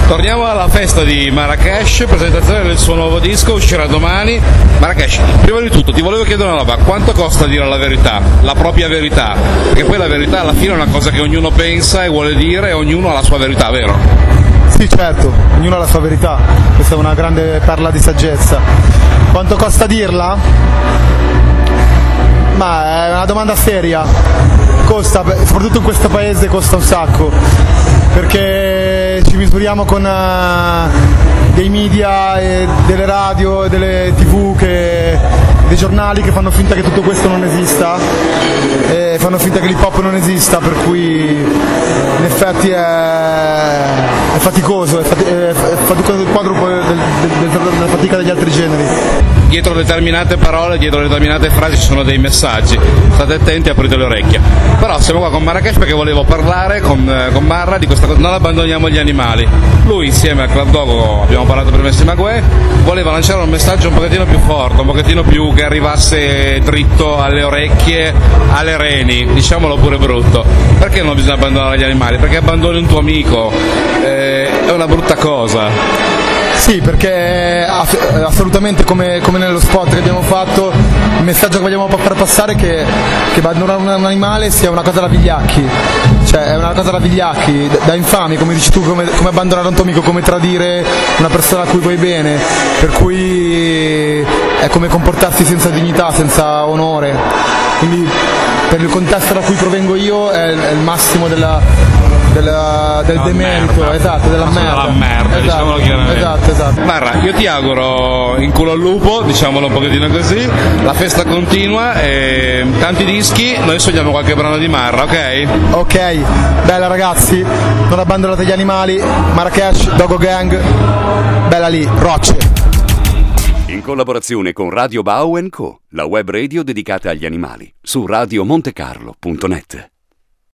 Torniamo alla festa di Marrakesh, presentazione del suo nuovo disco, uscirà domani. Marrakesh, prima di tutto ti volevo chiedere una roba, quanto costa dire la verità, la propria verità? Perché poi la verità alla fine è una cosa che ognuno pensa e vuole dire e ognuno ha la sua verità, vero? Sì, certo, ognuno ha la sua verità, questa è una grande perla di saggezza. Quanto costa dirla? Ma è una domanda seria, costa, soprattutto in questo paese costa un sacco, perché ci misuriamo con dei media, e delle radio, e delle tv, dei giornali che fanno finta che tutto questo non esista, e fanno finta che l'hip hop non esista, per cui in effetti è faticoso, è faticoso il quadro della fatica degli altri generi. Dietro determinate parole, dietro determinate frasi ci sono dei messaggi, state attenti, aprite le orecchie. Però siamo qua con Marrakesh perché volevo parlare con Marra di questa cosa, non abbandoniamo gli animali. Lui insieme a Club Dogo, abbiamo parlato prima di Maguè, voleva lanciare un messaggio un pochettino più forte, un pochettino più che arrivasse dritto alle orecchie, alle reni, diciamolo pure brutto. Perché non bisogna abbandonare gli animali? Perché abbandoni un tuo amico, è una brutta cosa. Sì, perché assolutamente come nello spot che abbiamo fatto, il messaggio che vogliamo far passare è che abbandonare un animale sia una cosa da vigliacchi, cioè è una cosa da vigliacchi, da infami, come dici tu, come abbandonare un tuo amico, come tradire una persona a cui vuoi bene, per cui è come comportarsi senza dignità, senza onore. Quindi per il contesto da cui provengo io è il massimo del demerito, merda. Esatto, della merda. Della merda, esatto, diciamolo chiaramente. Esatto. Marra, io ti auguro in culo al lupo, diciamolo un pochettino così, la festa continua e tanti dischi, noi sogniamo qualche brano di Marra, ok? Ok, bella ragazzi, non abbandonate gli animali, Marrakesh, Dogo Gang, bella lì, rocce. In collaborazione con Radio Bao & Co., la web radio dedicata agli animali, su radiomontecarlo.net.